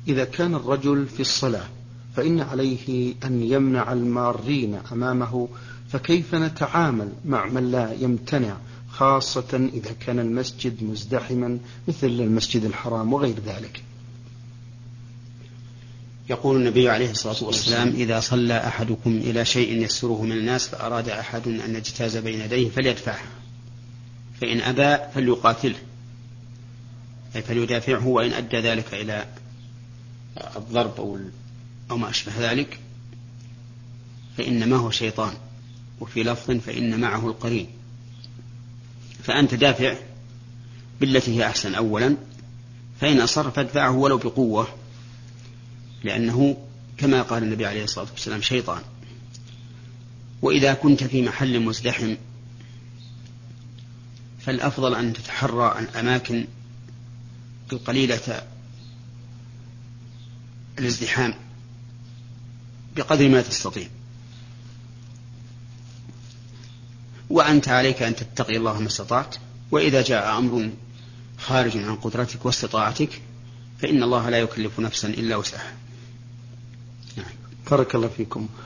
إذا كان الرجل في الصلاة فإن عليه أن يمنع المارين أمامه، فكيف نتعامل مع من لا يمتنع، خاصة إذا كان المسجد مزدحما مثل المسجد الحرام وغير ذلك؟ يقول النبي عليه الصلاة والسلام: إذا صلى أحدكم إلى شيء يسره من الناس فأراد أحد أن يجتاز بين يديه فليدفعه، فإن أبى فليقاتله، أي فليدافعه، وإن أدى ذلك إلى الضرب أو ما أشبه ذلك فإنما هو شيطان، وفي لفظ فإن معه القرين. فأنت دافع بالتي هي أحسن أولا، فإن أصر فادفعه ولو بقوة، لأنه كما قال النبي عليه الصلاة والسلام شيطان. وإذا كنت في محل مزدحم فالأفضل أن تتحرى الأماكن القليلة الازدحام بقدر ما تستطيع، وأنت عليك أن تتقي الله ما استطعت، وإذا جاء أمر خارج عن قدرتك واستطاعتك فإن الله لا يكلف نفسا إلا وسعها. بارك الله فيكم.